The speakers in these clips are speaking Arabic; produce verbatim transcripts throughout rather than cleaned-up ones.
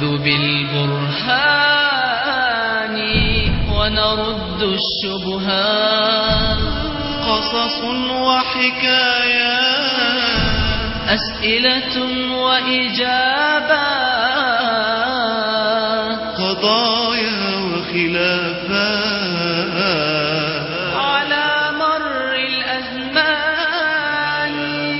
نأخذ بالبرهان ونرد الشبهات. قصص وحكايات، أسئلة وإجابات، قضايا وخلافات، على مر الأزمان.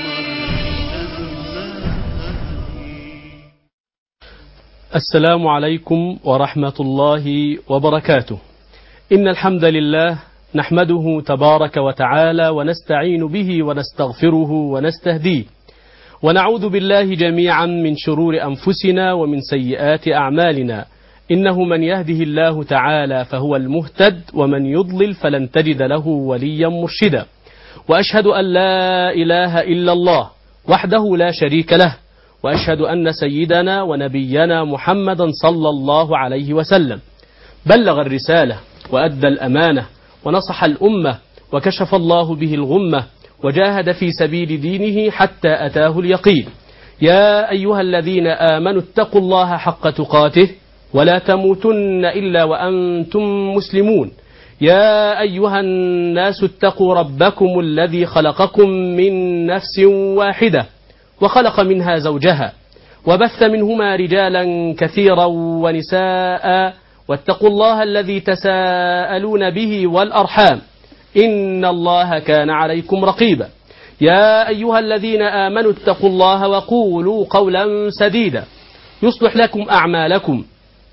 السلام عليكم ورحمة الله وبركاته. إن الحمد لله نحمده تبارك وتعالى ونستعين به ونستغفره ونستهديه، ونعوذ بالله جميعا من شرور أنفسنا ومن سيئات أعمالنا. إنه من يهده الله تعالى فهو المهتد، ومن يضلل فلن تجد له وليا مرشدا. وأشهد أن لا إله إلا الله وحده لا شريك له، وأشهد أن سيدنا ونبينا محمدا صلى الله عليه وسلم بلغ الرسالة وأدى الأمانة ونصح الأمة، وكشف الله به الغمة، وجاهد في سبيل دينه حتى أتاه اليقين. يا أيها الذين آمنوا اتقوا الله حق تقاته ولا تموتن إلا وأنتم مسلمون. يا أيها الناس اتقوا ربكم الذي خلقكم من نفس واحدة وخلق منها زوجها وبث منهما رجالا كثيرا ونساء، واتقوا الله الذي تساءلون به والأرحام، إن الله كان عليكم رقيبا. يا أيها الذين آمنوا اتقوا الله وقولوا قولا سديدا يصلح لكم أعمالكم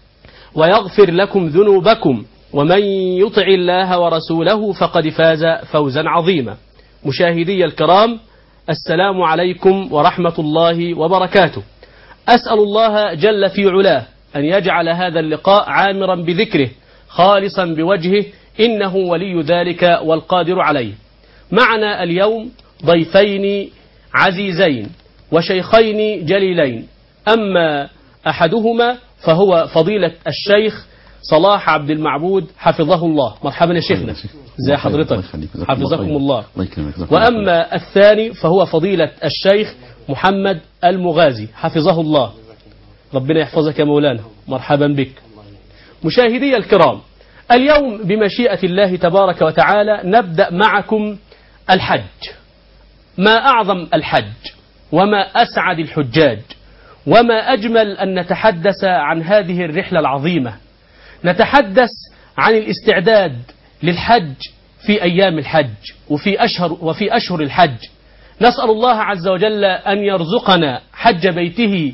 ويغفر لكم ذنوبكم، ومن يطع الله ورسوله فقد فاز فوزا عظيما. مشاهدي الكرام، السلام عليكم ورحمة الله وبركاته. أسأل الله جل في علاه أن يجعل هذا اللقاء عامرا بذكره خالصا بوجهه، إنه ولي ذلك والقادر عليه. معنا اليوم ضيفين عزيزين وشيخين جليلين. أما أحدهما فهو فضيلة الشيخ صلاح عبد المعبود حفظه الله. مرحبا يا شيخنا، ازي حضرتك؟ حفظكم الله. وأما الثاني فهو فضيلة الشيخ محمد المغازي حفظه الله. ربنا يحفظك يا مولانا، مرحبا بك. مشاهدي الكرام، اليوم بمشيئة الله تبارك وتعالى نبدأ معكم الحج. ما أعظم الحج وما أسعد الحجاج، وما أجمل أن نتحدث عن هذه الرحلة العظيمة. نتحدث عن الاستعداد للحج في أيام الحج وفي أشهر, وفي أشهر الحج. نسأل الله عز وجل أن يرزقنا حج بيته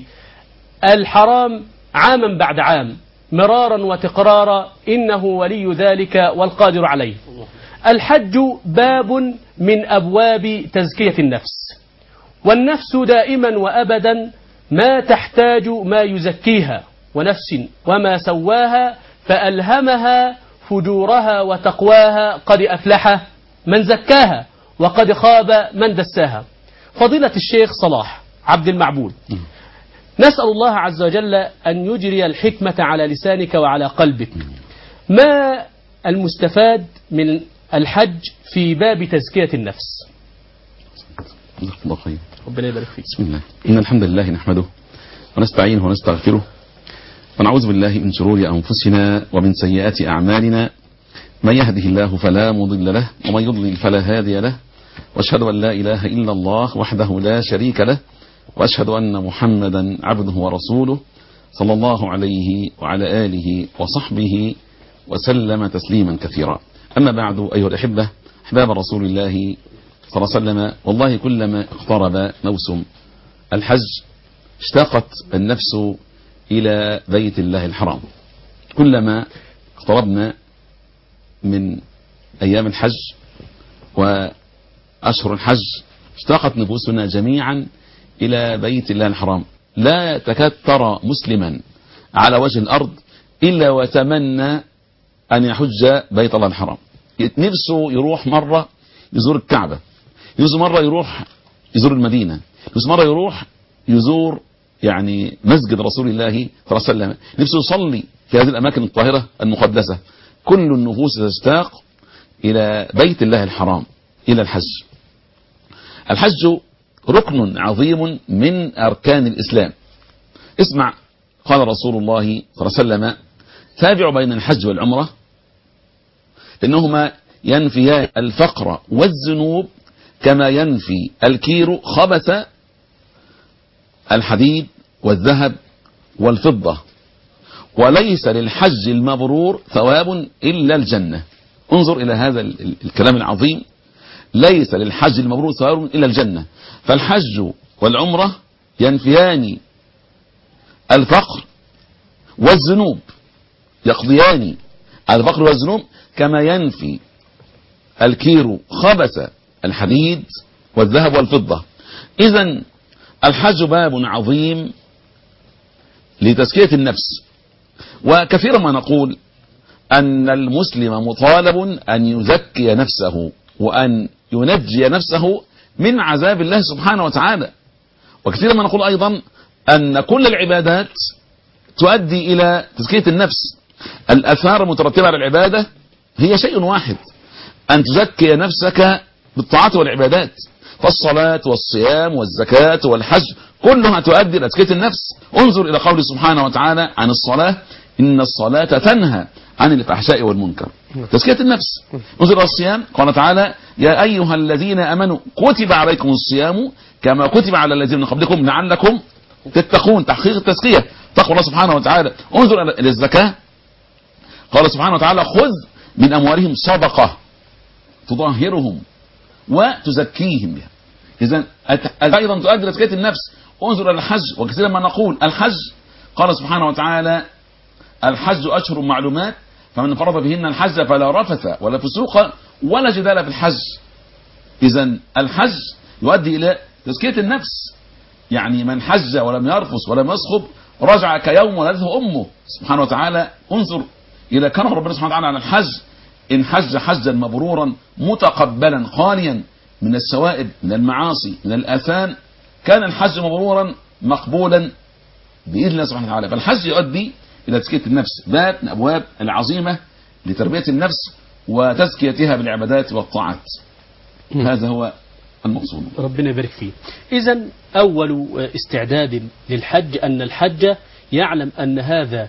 الحرام عاما بعد عام مرارا وتقرارا، إنه ولي ذلك والقادر عليه. الحج باب من أبواب تزكية النفس، والنفس دائما وأبدا ما تحتاج ما يزكيها، ونفس وما سواها فألهمها فجورها وتقواها، قد أفلح من زكاها وقد خاب من دساها. فضيلة الشيخ صلاح عبد المعبود، نسأل الله عز وجل أن يجري الحكمة على لسانك وعلى قلبك. ما المستفاد من الحج في باب تزكية النفس؟ الله خير. ربنا يبارك فيك. بسم الله. إن الحمد لله نحمده ونستعينه ونستغفره، ونعوذ بالله من شرور أنفسنا ومن سيئات أعمالنا. من يهده الله فلا مضل له، ومن يضلل فلا هادي له. وأشهد أن لا إله إلا الله وحده لا شريك له، وأشهد أن محمدا عبده ورسوله صلى الله عليه وعلى آله وصحبه وسلم تسليما كثيرا. أما بعد، أيها الأحبة أحباب رسول الله صلى الله عليه وسلم، والله كلما اقترب موسم الحج اشتاقت النفس إلى بيت الله الحرام. كلما اقتربنا من أيام الحج وأشهر الحج اشتاقت نفوسنا جميعا إلى بيت الله الحرام. لا تكاد ترى مسلما على وجه الأرض إلا وتمنى أن يحج بيت الله الحرام. نفسه يروح مرة يزور الكعبة، نفسه مرة يروح يزور المدينة، نفسه مرة يروح يزور يعني مسجد رسول الله صلى الله عليه وسلم، نفسه يصلي في هذه الأماكن الطاهرة المقدسة. كل النفوس تشتاق إلى بيت الله الحرام، إلى الحج. الحج ركن عظيم من أركان الإسلام. اسمع قال رسول الله صلى الله عليه وسلم تابعوا بين الحج والعمرة لأنهما ينفيان الفقر والذنوب كما ينفي الكير خبث الحديد والذهب والفضة، وليس للحج المبرور ثواب إلا الجنة. انظر إلى هذا الكلام العظيم، ليس للحج المبرور ثواب إلا الجنة. فالحج والعمرة ينفيان الفقر والذنوب، يقضيان الفقر والذنوب كما ينفي الكير خبث الحديد والذهب والفضة. إذن الحج باب عظيم لتزكية النفس، وكثيرا ما نقول أن المسلم مطالب أن يزكي نفسه وأن ينجي نفسه من عذاب الله سبحانه وتعالى. وكثيرا ما نقول أيضا أن كل العبادات تؤدي إلى تزكية النفس. الآثار المترتبة على العبادة هي شيء واحد، أن تزكي نفسك بالطاعات والعبادات، فالصلاة والصيام والزكاة والحج كلها تؤدي إلى تزكية النفس. انظر إلى قوله سبحانه وتعالى عن الصلاة إن الصلاة تنهى عن الفحشاء والمنكر، تزكية النفس. انظر إلى الصيام قال تعالى يا أيها الذين أمنوا كتب عليكم الصيام كما كتب على الذين من قبلكم لعلكم تتقون، تحقيق التزكية، تقوى الله سبحانه وتعالى. انظر إلى الزكاة قال سبحانه وتعالى خذ من أموالهم صدقة تطهرهم وتزكيهم بها. إذن أيضا تؤدي إلى تزكية النفس. انظر إلى الحج، وكثيرا ما نقول الحج قال سبحانه وتعالى الحج أشهر معلومات فمن فرض بهن الحج فلا رفث ولا فسوق ولا جدال في الحج. إذن الحج يؤدي إلى تزكية النفس، يعني من حج ولم يرفث ولم يصخب رجع كيوم ولدته أمه سبحانه وتعالى. انظر إلى كرم ربنا سبحانه وتعالى على الحج، إن حج حجا مبرورا متقبلا خاليا من السوائب من المعاصي من الآثام كان الحج مبرورا مقبولا بإذن الله سبحانه وتعالى. فالحج يؤدي إلى تزكية النفس، باب من أبواب العظيمة لتربية النفس وتزكيتها بالعبادات والطاعات. هذا هو المقصود. ربنا يبارك فيه. إذن أول استعداد للحج أن الحج يعلم أن هذا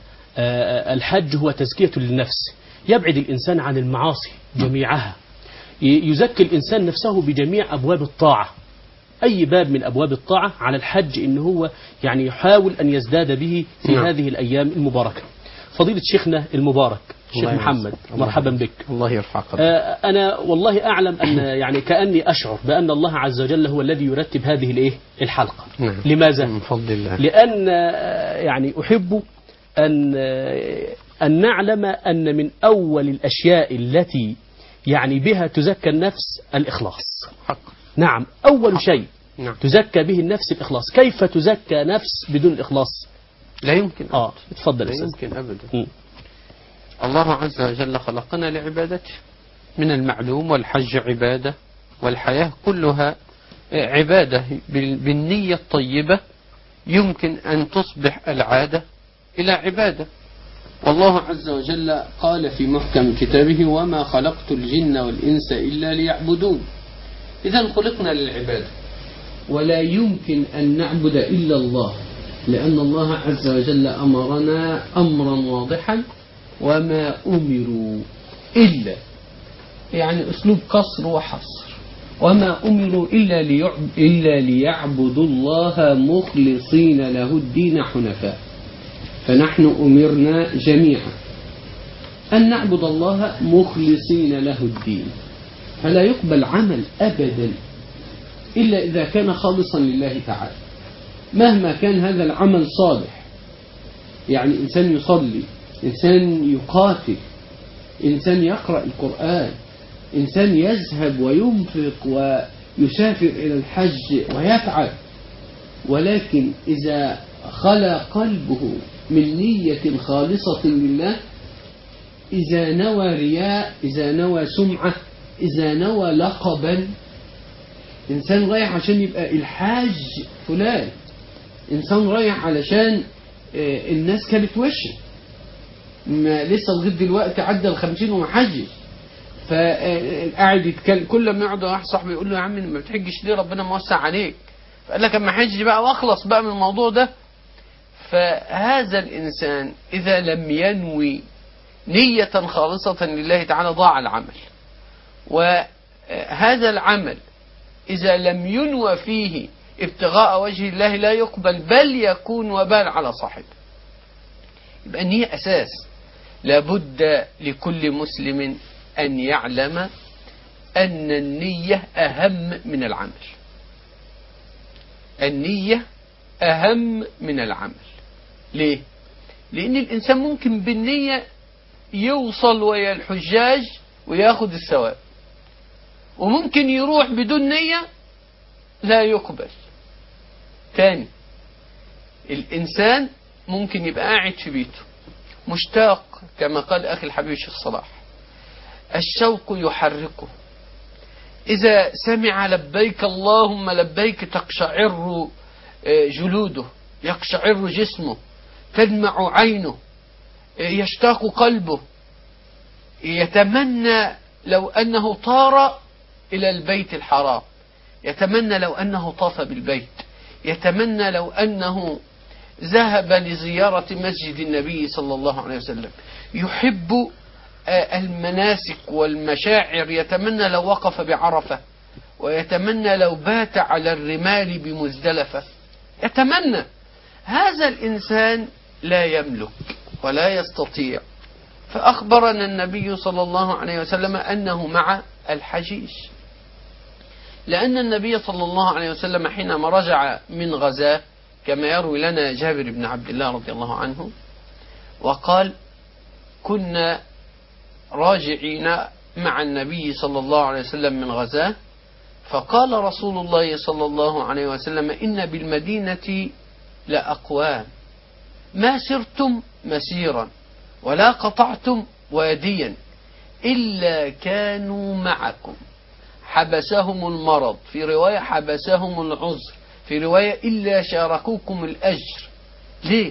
الحج هو تزكية للنفس، يبعد الإنسان عن المعاصي جميعها، يزكي الإنسان نفسه بجميع أبواب الطاعة. أي باب من أبواب الطاعة على الحج إن هو يعني يحاول أن يزداد به في نعم. هذه الأيام المباركة. فضيلة شيخنا المبارك شيخ محمد مرحبا بك. الله يرفع قدرك. آه أنا والله أعلم أن يعني كأني أشعر بأن الله عز وجل هو الذي يرتب هذه الإيه الحلقة. نعم. لماذا؟ من فضل الله. لأن يعني أحب أن أن نعلم أن من أول الأشياء التي يعني بها تزكى النفس الإخلاص. حق. نعم أول شيء نعم. تزكى به النفس الإخلاص. كيف تزكى نفس بدون الإخلاص؟ لا يمكن. آه تفضل. لا يمكن أبدا. م. الله عز وجل خلقنا لعبادته، من المعلوم والحج عبادة والحياة كلها عبادة. بالنية الطيبة يمكن أن تصبح العادة إلى عبادة. والله عز وجل قال في محكم كتابه وما خلقت الجن والإنس إلا ليعبدون. إذا خلقنا للعبادة، ولا يمكن أن نعبد إلا الله، لأن الله عز وجل أمرنا أمرا واضحا وما أمروا إلا، يعني أسلوب قصر وحصر، وما أمروا إلا, ليعب إلا ليعبدوا الله مخلصين له الدين حنفاء. فنحن أمرنا جميعا أن نعبد الله مخلصين له الدين، فلا يقبل عمل أبدا إلا إذا كان خالصا لله تعالى، مهما كان هذا العمل صالح. يعني إنسان يصلي، إنسان يقاتل، إنسان يقرأ القرآن، إنسان يذهب وينفق ويسافر إلى الحج ويفعل، ولكن إذا خلى قلبه من نية خالصة لله، إذا نوى رياء، إذا نوى سمعة، إذا نوى لقبا، إنسان رايح عشان يبقى الحاج فلان، إنسان رايح علشان الناس كانت وشه ما لسه لغايه دلوقتي عدى الخمسين وما حجش، فقاعد يتكلم، كل ما يقعد واحد صاحبي يقول له يا عم ما بتحجش ليه، ربنا موسع عليك، فقال لك اما حج بقى واخلص بقى من الموضوع ده. فهذا الإنسان إذا لم ينوي نية خالصة لله تعالى ضاع العمل. وهذا العمل إذا لم ينوى فيه ابتغاء وجه الله لا يقبل، بل يكون وبال على صاحبه. يبقى النية أساس. لابد لكل مسلم أن يعلم أن النية أهم من العمل. النية أهم من العمل. ليه؟ لأن الإنسان ممكن بالنية يوصل ويا الحجاج وياخد الثواب، وممكن يروح بدون نية لا يقبل. تاني، الإنسان ممكن يبقى قاعد في بيته مشتاق، كما قال أخي الحبيب الشيخ صلاح، الشوق يحركه، إذا سمع لبيك اللهم لبيك تقشعر جلوده، يقشعر جسمه، تدمع عينه، يشتاق قلبه، يتمنى لو أنه طار إلى البيت الحرام، يتمنى لو أنه طاف بالبيت، يتمنى لو أنه ذهب لزيارة مسجد النبي صلى الله عليه وسلم، يحب المناسك والمشاعر، يتمنى لو وقف بعرفة، ويتمنى لو بات على الرمال بمزدلفة، يتمنى. هذا الإنسان لا يملك ولا يستطيع. فأخبرنا النبي صلى الله عليه وسلم أنه مع الحجيج، لأن النبي صلى الله عليه وسلم حينما رجع من غزاه كما يروي لنا جابر بن عبد الله رضي الله عنه، وقال كنا راجعين مع النبي صلى الله عليه وسلم من غزاه، فقال رسول الله صلى الله عليه وسلم إن بالمدينة لأقوام ما سرتم مسيرا ولا قطعتم واديا إلا كانوا معكم، حبسهم المرض، في رواية حبسهم العذر، في رواية إلا شاركوكم الأجر. ليه؟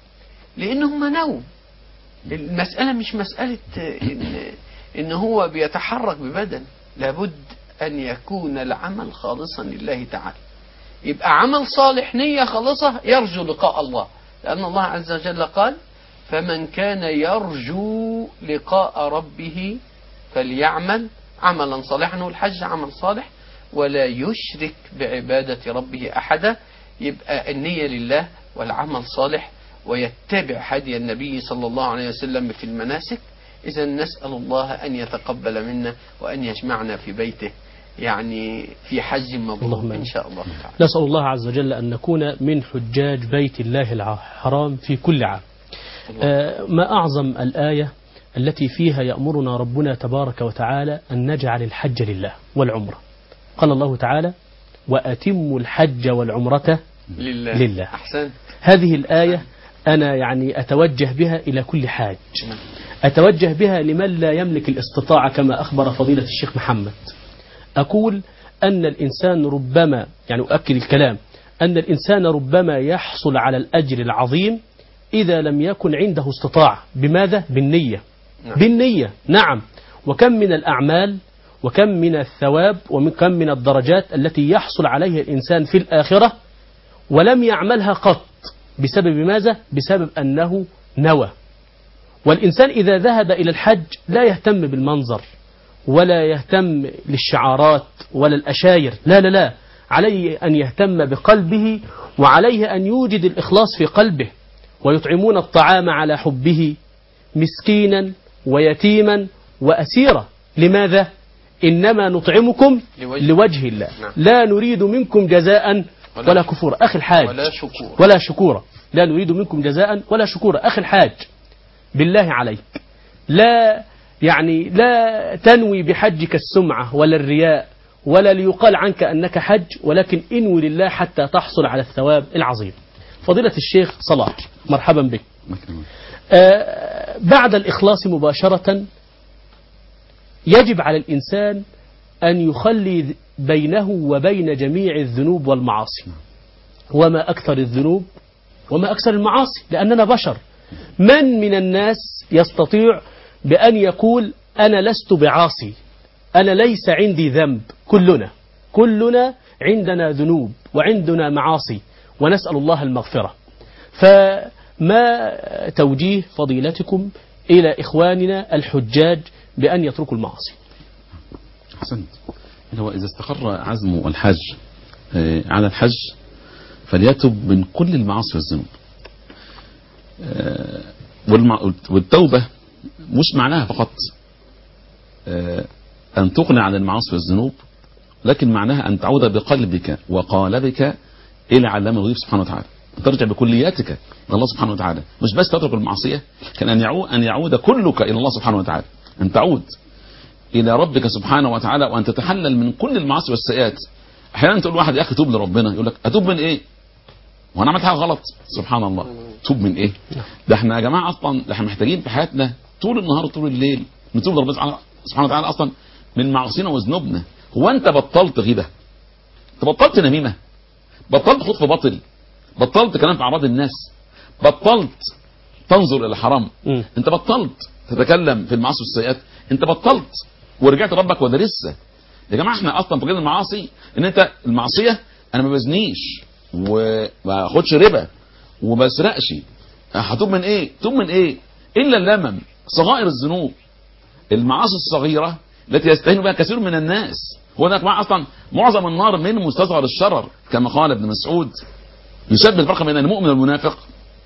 لأنهم نوم. المسألة مش مسألة إن, إن هو بيتحرك ببدن، لابد أن يكون العمل خالصا لله تعالى. يبقى عمل صالح، نية خالصة، يرجو لقاء الله، لأن الله عز وجل قال فمن كان يرجو لقاء ربه فليعمل عملا صالحا، والحج عمل صالح، ولا يشرك بعبادة ربه أحدا. يبقى النية لله والعمل صالح، ويتبع هدي النبي صلى الله عليه وسلم في المناسك. إذا نسأل الله أن يتقبل منا وأن يجمعنا في بيته، يعني في حج مبرور إن شاء الله تعالى. نسأل الله عز وجل أن نكون من حجاج بيت الله الحرام في كل عام. آه ما أعظم الآية التي فيها يأمرنا ربنا تبارك وتعالى أن نجعل الحج لله والعمرة. قال الله تعالى وأتموا الحج والعمرة لله, لله. أحسن. هذه الآية أنا يعني أتوجه بها إلى كل حاج، أتوجه بها لمن لا يملك الاستطاعة كما أخبر فضيلة الشيخ محمد. أقول أن الإنسان ربما، يعني أؤكد الكلام، أن الإنسان ربما يحصل على الأجر العظيم إذا لم يكن عنده استطاعة. بماذا؟ بالنية. نعم. بالنية، نعم. وكم من الأعمال وكم من الثواب وكم من الدرجات التي يحصل عليها الإنسان في الآخرة ولم يعملها قط. بسبب ماذا؟ بسبب أنه نوى. والإنسان إذا ذهب إلى الحج لا يهتم بالمنظر ولا يهتم للشعارات ولا الأشاير، لا لا لا، عليه أن يهتم بقلبه، وعليه أن يوجد الإخلاص في قلبه. ويطعمون الطعام على حبه مسكينا ويتيما وأسيرا. لماذا؟ إنما نطعمكم لوجه, لوجه الله، لا نريد منكم جزاء ولا, ولا كفورا. أخي الحاج، ولا شكورا. ولا شكورا، لا نريد منكم جزاء ولا شكورا. أخي الحاج، بالله عليك لا يعني لا تنوي بحجك السمعة ولا الرياء ولا ليقال عنك أنك حج، ولكن انوي لله حتى تحصل على الثواب العظيم. فضيلة الشيخ صلاح، مرحبا بك. آه بعد الإخلاص مباشرة يجب على الإنسان أن يخلي بينه وبين جميع الذنوب والمعاصي. وما أكثر الذنوب وما أكثر المعاصي، لأننا بشر. من من الناس يستطيع بأن يقول أنا لست بعاصي، أنا ليس عندي ذنب؟ كلنا كلنا عندنا ذنوب وعندنا معاصي، ونسأل الله المغفرة. فما توجيه فضيلتكم إلى إخواننا الحجاج بأن يتركوا المعاصي؟ أحسنت. هو إذا استقر عزم الحج على الحج فليتب من كل المعاصي والذنوب. والتوبة مش معناها فقط أن تقنع عن المعاصي والذنوب، لكن معناها أن تعود بقلبك وقالبك إلى علام الغيب سبحانه وتعالى، ترجع بكلياتك إلى الله سبحانه وتعالى، مش بس تترك المعصية، كان أن يعود, أن يعود كلك إلى الله سبحانه وتعالى، أن تعود إلى ربك سبحانه وتعالى وأن تتحلل من كل المعاصي والسيئات. أحيانا تقول واحد يا أخي توب لربنا، يقول لك أتوب من إيه؟ وأنا عملت حاجة غلط. سبحان الله، توب من إيه؟ ده إحنا يا جماعة أصلا ده إحنا محتاجين في حياتنا طول النهار وطول الليل نتوب لربنا سبحانه وتعالى أصلا من معاصينا وذنوبنا. هو أنت بطلت غيبة؟ أنت بطلت نميمة؟ بطلت خطف باطل؟ بطلت كلام في أعراض الناس؟ بطلت تنظر إلى الحرام؟ م. أنت بطلت تتكلم في المعاصي والسيئات؟ أنت بطلت ورجعت ربك وده لسه. يا جماعة احنا اصلا فاكرين المعاصي ان انت المعصية انا ما بزنيش وما اخدش ربا وما بسرقش، هتوب من ايه؟ توب من ايه؟ الا اللمم، صغائر الذنوب، المعاصي الصغيرة التي يستهين بها كثير من الناس. هو ده مع اصلا معظم النار من مستصغر الشرر، كما قال ابن مسعود يشبه الفرق بين المؤمن والمنافق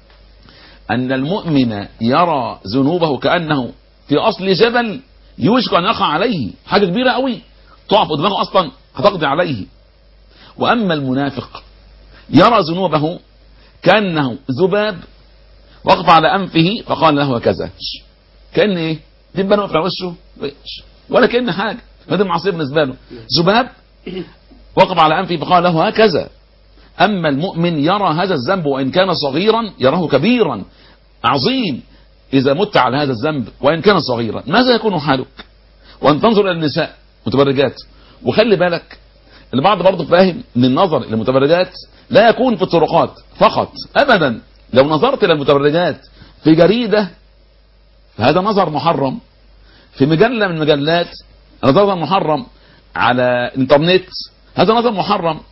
ان المؤمن يرى ذنوبه كأنه في اصل جبل يوشك ان يقع عليه، حاجة كبيرة قوي تقف قدامه اصلا هتقضي عليه. واما المنافق يرى ذنوبه كأنه ذباب وقف على انفه فقال له كذا، كأن ايه؟ دبان وقف على وشه ولا كأن حاجة، هذا معصية بالنسبة له، ذباب وقف على انفه فقال له هكذا. اما المؤمن يرى هذا الذنب وان كان صغيرا يراه كبيرا عظيم إذا مت على هذا الذنب وإن كان صغيرا. ماذا يكون حالك؟ وأن تنظر إلى النساء متبرجات. وخلي بالك البعض برضه فاهم ان النظر إلى المتبرجات لا يكون في الطرقات فقط أبدا. لو نظرت إلى المتبرجات في جريدة فهذا نظر محرم، في مجلة من المجلات نظر محرم، على الانترنت هذا نظر محرم،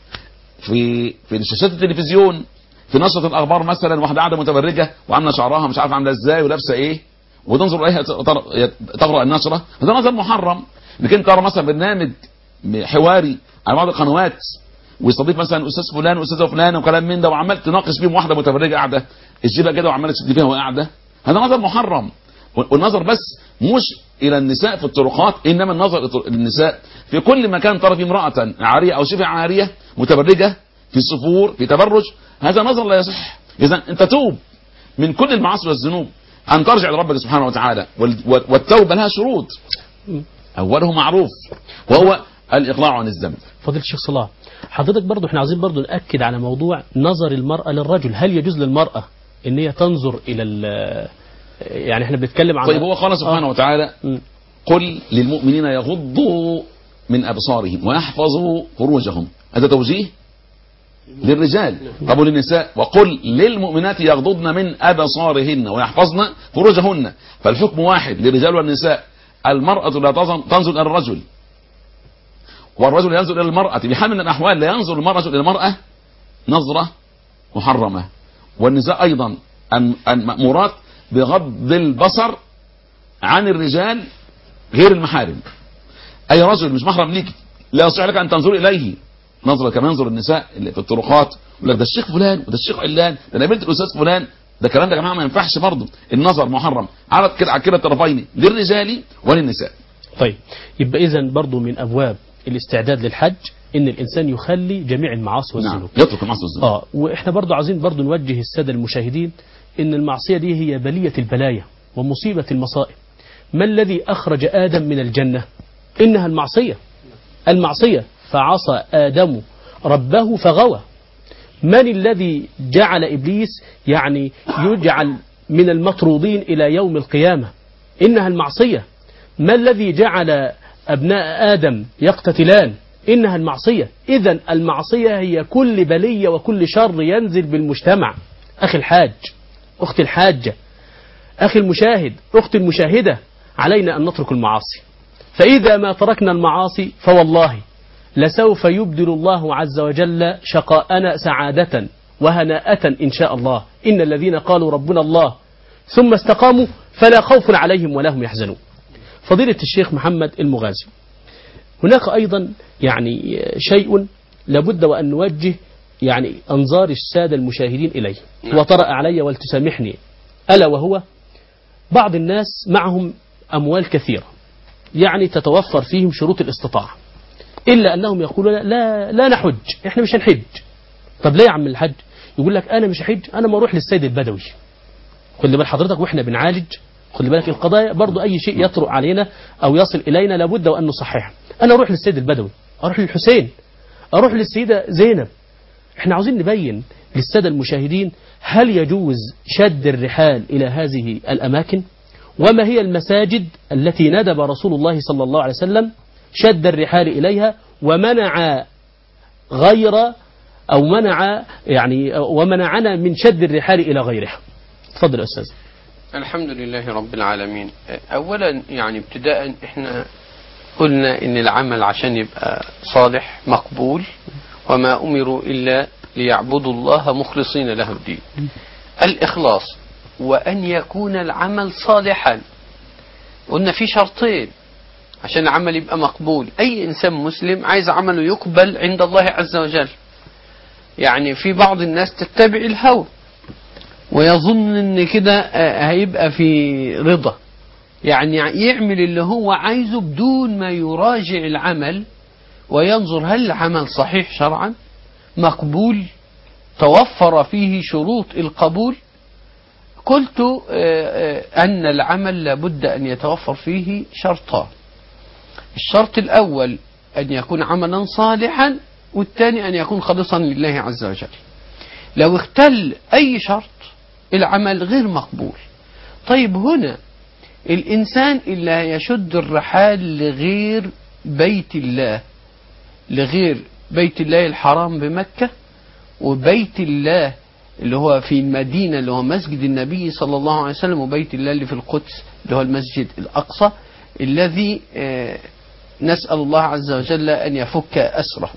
في في شاشات التلفزيون، في نشرة الأخبار مثلا واحدة قاعدة متبرجة وعاملة شعرها مش عارف عاملة ازاي ولابسة ايه وتنظر اليها تقرأ النشرة، هذا نظر محرم. لكن ترى مثلا برنامج حواري على بعض القنوات ويستضيف مثلا أستاذ فلان وأستاذة فلان وكلام من ده وعمال تناقش بيهم واحدة متبرجة قاعدة الجيبة كده وعمالة تشد فيها وهي قاعدة، هذا نظر محرم. والنظر بس مش إلى النساء في الطرقات، إنما النظر إلى النساء في كل مكان ترى فيه امرأة عارية أو شبه عارية متبرجة في صفور في تبرج، هذا نظر لا يصح. إذا أنت توب من كل المعاصي والذنوب، أن ترجع لربك سبحانه وتعالى، والتوبة لها شروط أوله معروف وهو الإقلاع عن الذنب. فضيلة الشيخ صلاح، حضرتك برضو احنا عايزين برضو نأكد على موضوع نظر المرأة للرجل، هل يجوز للمرأة ان هي تنظر الى يعني احنا بنتكلم عن طيب هو قال سبحانه آه. وتعالى م. قل للمؤمنين يغضوا من أبصارهم ويحفظوا فروجهم، هذا توجيه للرجال. طب وللنساء وقل للمؤمنات يغضضن من أبصارهن ويحفظن فروجهن، فالحكم واحد للرجال والنساء. المرأة لا تنظر إلى الرجل والرجل ينظر إلى المرأة، بحال من الأحوال لا ينظر المرأة إلى المرأة نظرة محرمة. والنساء أيضا المأمورات بغض البصر عن الرجال غير المحارم. أي رجل مش محرم ليك لا يصح لك أن تنظر إليه نظرة كما ينظر النساء اللي في الطرقات، يقول لك ده الشيخ فلان وده الشيخ علان ده انا قابلت الاستاذ فلان، ده كلام ده يا جماعه ما ينفعش برضه. النظر محرم على كده على كلا الطرفين للرجال وللنساء. طيب يبقى اذا برضه من ابواب الاستعداد للحج ان الانسان يخلي جميع المعاصي والذنوب. نعم يترك المعاصي والذنوب. اه واحنا برضه عايزين برضه نوجه الساده المشاهدين ان المعصيه دي هي بليه البلايا ومصيبه المصائب. ما الذي اخرج ادم من الجنه؟ انها المعصيه. المعصيه فعصى آدم ربه فغوى. من الذي جعل إبليس يعني يجعل من المطرودين إلى يوم القيامة؟ إنها المعصية. ما الذي جعل أبناء آدم يقتتلان؟ إنها المعصية. إذن المعصية هي كل بلية وكل شر ينزل بالمجتمع. أخي الحاج، أختي الحاجة، أخي المشاهد، أختي المشاهدة، علينا أن نترك المعاصي. فإذا ما تركنا المعاصي فوالله لسوف يبدل الله عز وجل شقاءنا سعادة وهناءة إن شاء الله. إن الذين قالوا ربنا الله ثم استقاموا فلا خوف عليهم ولا هم يحزنون. فضيلة الشيخ محمد المغازي، هناك أيضا يعني شيء لابد وأن نوجه يعني أنظار السادة المشاهدين إليه وطرأ علي ولتسامحني، ألا وهو بعض الناس معهم أموال كثيرة يعني تتوفر فيهم شروط الاستطاعة، إلا أنهم يقولون لا لا نحج، إحنا مش هنحج. طب ليه يا عم الحج؟ يقول لك أنا مش هحج، أنا ما أروح للسيد البدوي. خلي بال حضرتك وإحنا بنعالج، خلي بالك القضايا برضو أي شيء يطرق علينا أو يصل إلينا لابد وأن نصححه. أنا أروح للسيد البدوي، أروح للحسين، أروح للسيدة زينب. إحنا عاوزين نبين للسادة المشاهدين هل يجوز شد الرحال إلى هذه الأماكن، وما هي المساجد التي ندب رسول الله صلى الله عليه وسلم شد الرحال إليها ومنع غير أو منع يعني ومنعنا من شد الرحال إلى غيرها. تفضل يا أستاذ. الحمد لله رب العالمين. أولا يعني ابتداء احنا قلنا إن العمل عشان يبقى صالح مقبول وما أمروا إلا ليعبدوا الله مخلصين له الدين. الإخلاص وأن يكون العمل صالحا. قلنا في شرطين عشان العمل يبقى مقبول. أي إنسان مسلم عايز عمله يقبل عند الله عز وجل. يعني في بعض الناس تتبع الهوى ويظن ان كده هيبقى في رضا، يعني يعمل اللي هو عايزه بدون ما يراجع العمل وينظر هل العمل صحيح شرعا مقبول توفر فيه شروط القبول. قلت أن العمل لابد أن يتوفر فيه شرطان. الشرط الأول أن يكون عملا صالحا، والثاني أن يكون خالصا لله عز وجل. لو اختل أي شرط العمل غير مقبول. طيب هنا الإنسان إلا يشد الرحال لغير بيت الله، لغير بيت الله الحرام بمكة وبيت الله اللي هو في المدينة اللي هو مسجد النبي صلى الله عليه وسلم، وبيت الله اللي في القدس اللي هو المسجد الأقصى الذي نسأل الله عز وجل أن يفك أسره.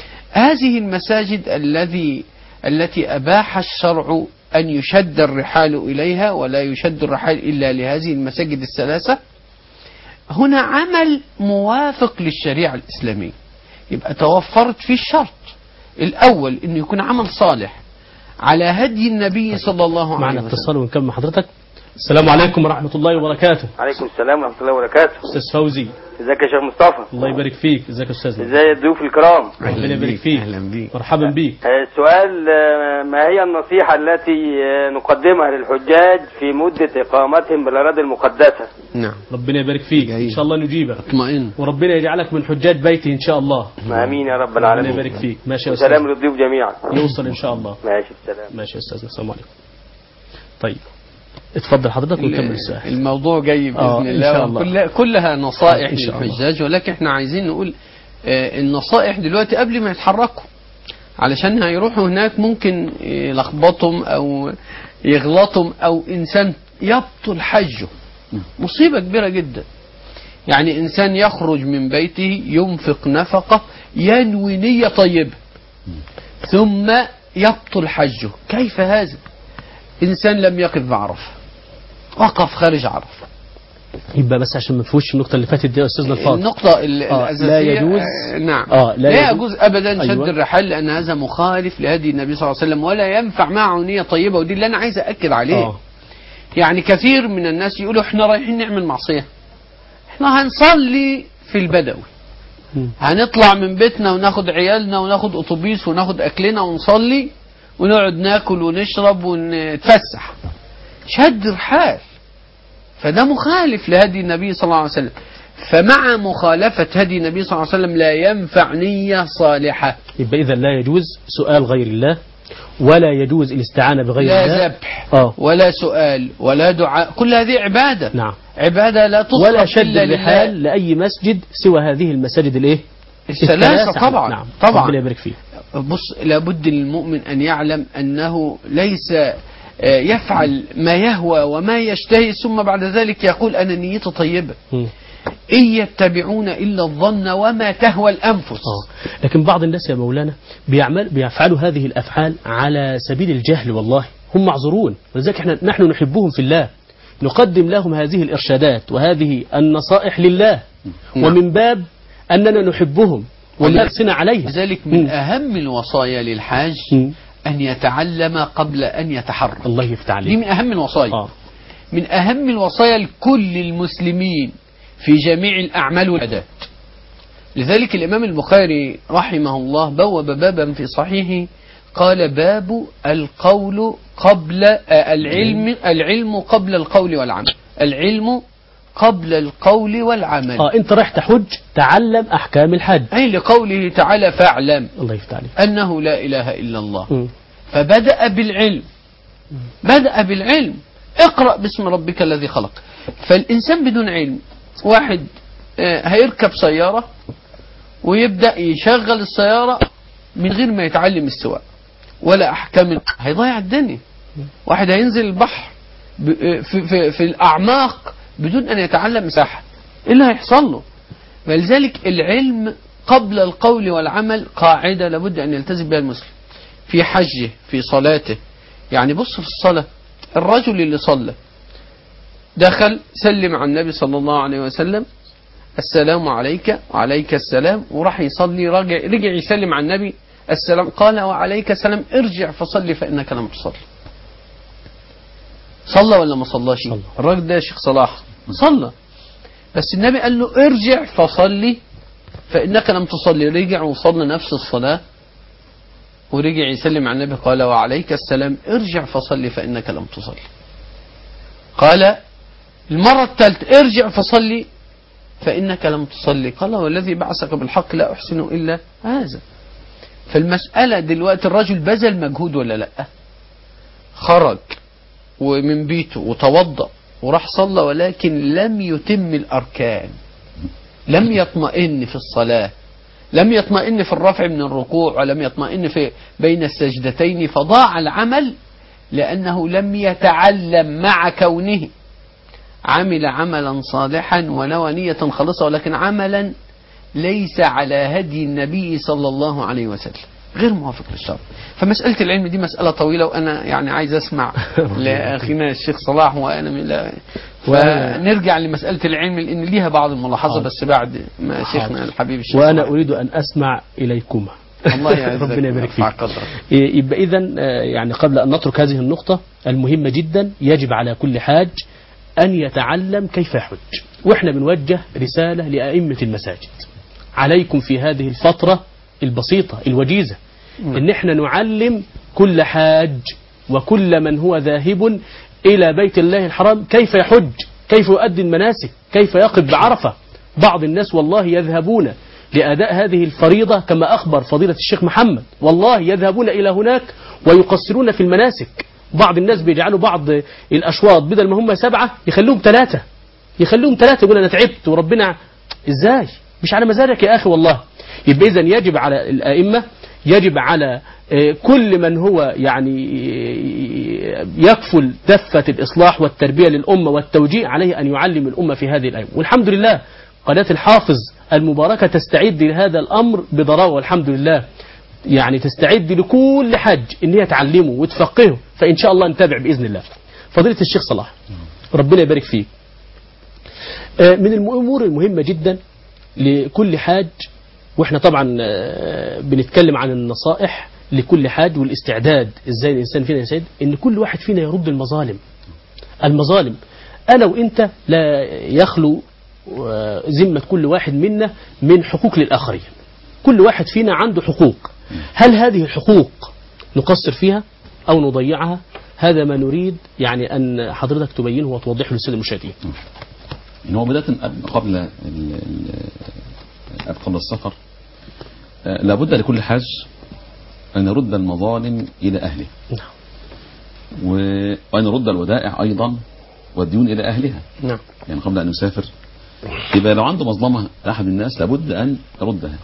هذه المساجد الذي التي أباح الشرع أن يشد الرحال إليها، ولا يشد الرحال إلا لهذه المساجد الثلاثة. هنا عمل موافق للشريعة الإسلامية، يبقى توفرت في الشرط الأول أنه يكون عمل صالح على هدي النبي صلى الله عليه وسلم. معنا اتصال ونكمل حضرتك. السلام عليكم ورحمة الله وبركاته. عليكم السلام ورحمة الله وبركاته. أستاذ فوزي. ازيك يا شيخ مصطفى؟ الله يبارك فيك. ازيك يا أستاذ؟ ازاي الضيوف الكرام؟ ربنا يبارك فيك. أهلا بيك. مرحبا بيك. السؤال ما هي النصيحة التي نقدمها للحجاج في مدة إقامتهم بالأراضي المقدسة؟ نعم. ربنا يبارك فيك. إن شاء الله نجيبك. اطمئن. وربنا يجعلك من حجاج بيته إن شاء الله. آمين يا رب العالمين. ربنا يبارك فيك. ماشي يا أستاذ. وسلام للضيوف جميعا. يوصل إن شاء الله. ماشي السلام. ماشي يا أستاذ. السلام عليكم. طيب اتفضل حضرتك ونكمل السؤال. الموضوع جاي بإذن آه الله, الله. كل كلها نصائح إن شاء للحجاج، ولكن احنا عايزين نقول آه النصائح دلوقتي قبل ما يتحركوا، علشان هيروحوا هناك ممكن يلخبطهم أو يغلطهم أو إنسان يبطل حجه. مصيبة كبيرة جدا. يعني إنسان يخرج من بيته ينفق نفقة ينوي نية طيبة ثم يبطل حجه. كيف هذا؟ إنسان لم يقف بعرفة، وقف خارج عرفة. يبقى بس عشان ما نفوتش النقطة اللي فاتت دي يا أستاذنا الفاضل. النقطة آه الأساسية لا يجوز آه نعم آه لا, لا يجوز, يجوز أبدا شد أيوة. الرحال، لأن هذا مخالف لهدي النبي صلى الله عليه وسلم، ولا ينفع معه نية طيبة. ودي اللي أنا عايز أأكد عليه. آه. يعني كثير من الناس يقولوا احنا رايحين نعمل معصية، احنا هنصلي في البدوي، هنطلع من بيتنا وناخد عيالنا وناخد أتوبيس وناخد أكلنا ونصلي ونقعد ناكل ونشرب ونتفسح. شد رحال، فده مخالف لهدي النبي صلى الله عليه وسلم. فمع مخالفة هدي النبي صلى الله عليه وسلم لا ينفع نية صالحة. يبقى إذا لا يجوز سؤال غير الله، ولا يجوز الاستعانة بغير لا الله، لا ذبح آه. ولا سؤال ولا دعاء، كل هذه عبادة. نعم. عبادة لا تصرف ولا شد إلا الرحال لله. لأي مسجد سوى هذه المساجد الايه؟ الثلاثة طبعا. نعم. طبعا. ربنا يبارك فيه. بص، لابد للمؤمن أن يعلم أنه ليس يفعل ما يهوى وما يشتهي ثم بعد ذلك يقول أنا نيتي طيبة. م. إن يتبعون إلا الظن وما تهوى الأنفس. آه. لكن بعض الناس يا مولانا بيعمل بيفعلوا هذه الأفعال على سبيل الجهل، والله هم معذورون، ولذلك احنا نحن نحبهم في الله، نقدم لهم هذه الإرشادات وهذه النصائح لله، نعم. ومن باب أننا نحبهم ونحسن عليها. لذلك من م. أهم الوصايا للحاج م. أن يتعلم قبل أن يتحرك. الله يفتح عليك. دي من أهم الوصايا. آه. من أهم الوصايا لكل المسلمين في جميع الأعمال والعادات. لذلك الإمام البخاري رحمه الله بوب بابا في صحيحه قال: باب القول قبل آه العلم العلم قبل القول والعمل. العلم قبل القول والعمل. آه أنت رايح تحج، تعلم أحكام الحج. أي لقوله تعالى: فاعلم الله يفتح عليك. أنه لا إله إلا الله. م. فبدأ بالعلم، بدأ بالعلم. اقرأ باسم ربك الذي خلق. فالإنسان بدون علم، واحد هيركب سيارة ويبدأ يشغل السيارة من غير ما يتعلم السواقة ولا أحكام، هيضيع الدنيا. واحد هينزل البحر في, في, في الأعماق بدون أن يتعلم مساحة، إيه اللي هيحصل له؟ ولذلك العلم قبل القول والعمل قاعدة لابد أن يلتزم بها المسلم في حجه، في صلاته. يعني بص في الصلاة، الرجل اللي صلى دخل سلم على النبي صلى الله عليه وسلم: السلام عليك وعليك السلام، وراح يصلي، رجع رجع يسلم على النبي: السلام، قال: وعليك السلام، ارجع فصلي فإنك لم تصلي. صلى ولا ما صلاش؟ صلى. الراجل ده يا شيخ صلاح صلى، بس النبي قال له: ارجع فصلي فإنك لم تصلي. رجع وصلى نفس الصلاة ورجع يسلم على النبي، قال: وعليك السلام، ارجع فصلي فإنك لم تصلي. قال المرة الثالثة: ارجع فصلي فإنك لم تصلي. قال: والذي بعثك بالحق لا أحسن إلا هذا. فالمسألة دلوقتي الرجل بذل مجهود ولا لا؟ خرج ومن بيته وتوضأ وراح صلى، ولكن لم يتم الأركان، لم يطمئن في الصلاة، لم يطمئن في الرفع من الركوع، ولم يطمئن في بين السجدتين، فضاع العمل لأنه لم يتعلم مع كونه عمل عملا صالحا ونوى نية خالصة، ولكن عملا ليس على هدي النبي صلى الله عليه وسلم، غير موافق للشرع. فمسألة العلم دي مسألة طويلة، وأنا يعني عايز أسمع لأخينا الشيخ صلاح، وأنا من لا فنرجع لمسألة العلم لأن ليها بعض الملاحظة، بس بعد ما شيخنا الحبيب الشيخ وأنا صلاح. أريد أن أسمع إليكما. الله يعزك ربنا يبارك فيك. قدرك. يبقى إذا يعني قبل أن نترك هذه النقطة المهمة جدا، يجب على كل حاج أن يتعلم كيف يحج. وإحنا بنوجه رسالة لأئمة المساجد: عليكم في هذه الفترة البسيطة الوجيزة إن إحنا نعلم كل حاج وكل من هو ذاهب إلى بيت الله الحرام كيف يحج، كيف يؤدي المناسك، كيف يقف بعرفة. بعض الناس والله يذهبون لأداء هذه الفريضة كما أخبر فضيلة الشيخ محمد، والله يذهبون إلى هناك ويقصرون في المناسك. بعض الناس بيجعلوا بعض الأشواط بدل ما هم سبعة يخلوهم ثلاثة، يخلوهم ثلاثة يقول أنا تعبت وربنا. إزاي؟ مش على مزاجك يا أخي والله. يبقى إذن يجب على الأئمة، يجب على كل من هو يعني يكفل دفة الإصلاح والتربية للأمة والتوجيه، عليه أن يعلم الأمة في هذه الأيام. والحمد لله قناة الحافظ المباركة تستعد لهذا الأمر بضراوة، والحمد لله يعني تستعد لكل حج إن هي تعلمه وتفقهه، فإن شاء الله نتابع بإذن الله. فضيلة الشيخ صلاح ربنا يبارك فيك، من الأمور المهمة جدا لكل حاج، وإحنا طبعا بنتكلم عن النصائح لكل حاج والاستعداد إزاي الإنسان فينا يسعد، إن كل واحد فينا يرد المظالم. المظالم أنا وإنت لا يخلو ذمة كل واحد منا من حقوق للآخرين. كل واحد فينا عنده حقوق، هل هذه الحقوق نقصر فيها أو نضيعها؟ هذا ما نريد يعني أن حضرتك تبينه وتوضحه للسادة المشاهدين. هو بداية قبل قبل السفر لابد لكل حاج أن يرد المظالم إلى أهله، نعم، وأن يرد الودائع أيضا والديون إلى أهلها. نعم. يعني قبل أن يسافر يبقى لو عنده مظلمة أحد الناس لابد أن يردها.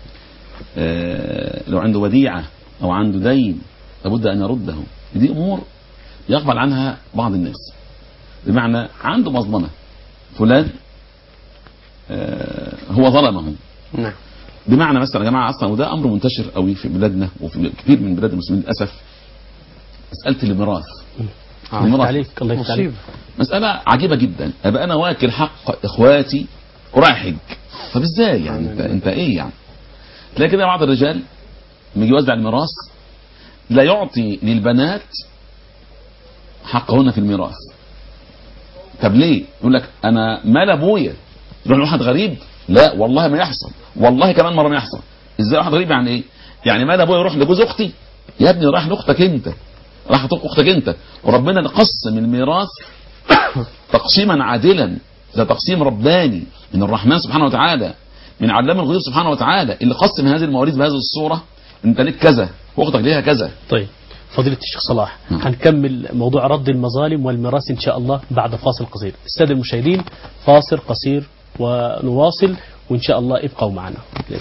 لو عنده وديعة أو عنده دين لابد أن يرده. دي أمور يقبل عنها بعض الناس، بمعنى عنده مظلمة، فلان آه هو ظلمه. نعم. بمعنى مثلا يا جماعه اصلا، وده امر منتشر قوي في بلادنا وفي كثير من بلاد المسلمين للاسف، مساله الميراث. آه. الميراث عليك الله يفتح عليك. مساله عجيبه جدا. ابقى انا واكل حق اخواتي ورايح حج، طب ازاي يعني؟ انت انت ايه يعني؟ تلاقي كده بعض الرجال لما يجي يوزع الميراث لا يعطي للبنات حقهن في الميراث. طب ليه؟ يقول لك انا مال ابويا، يروح لواحد غريب، لا والله ما يحصل، والله كمان مره ما يحصل. ازاي واحد غريب؟ يعني ايه؟ يعني مال ابويا يروح لجوز اختي؟ يا ابني راح لاختك انت، راح اختك انت. وربنا قسم الميراث تقسيما عادلا، ده تقسيم رباني من الرحمن سبحانه وتعالى، من علام الغيوب سبحانه وتعالى، اللي قسم هذه المواريث بهذه الصوره. انت ليك كذا واختك ليها كذا. طيب فضيلة الشيخ صلاح، هنكمل موضوع رد المظالم والميراث إن شاء الله بعد فاصل قصير. السادة المشاهدين فاصل قصير ونواصل، وإن شاء الله ابقوا معنا.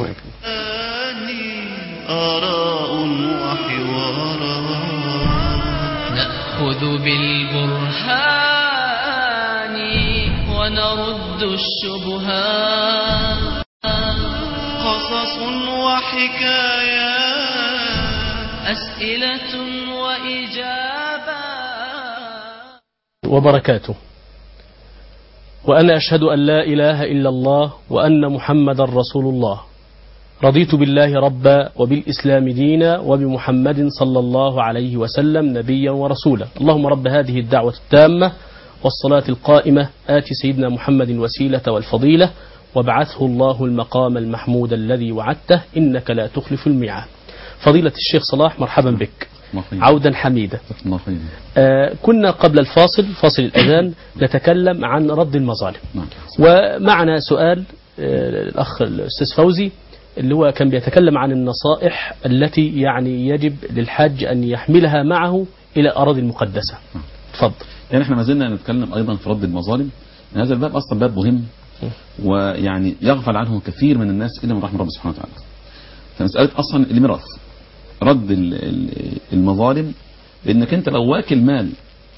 آراء وحوارات نأخذ بالبرهان ونرد الشبهات، قصص وحكايات أسئلة وإجابات وبركاته. وأنا أشهد أن لا إله إلا الله وأن محمد رسول الله. رضيت بالله ربا وبالإسلام دينا وبمحمد صلى الله عليه وسلم نبيا ورسولا. اللهم رب هذه الدعوة التامة والصلاة القائمة آت سيدنا محمد الوسيلة والفضيلة وابعثه الله المقام المحمود الذي وعدته إنك لا تخلف الميعاد. فضيلة الشيخ صلاح مرحبا بك عودا حميدا. آه كنا قبل الفاصل فاصل الأذان نتكلم عن رد المظالم، ومعنا سؤال آه الأخ الأستاذ فوزي اللي هو كان بيتكلم عن النصائح التي يعني يجب للحاج أن يحملها معه إلى الأراضي المقدسة. تفضل. يعني احنا ما زلنا نتكلم أيضا في رد المظالم. هذا الباب أصلا باب مهم، ويعني يغفل عنه كثير من الناس إلا من رحمة ربنا سبحانه وتعالى. فمسألة أصلا الميراث، رد المظالم، لأنك أنت لو واكل مال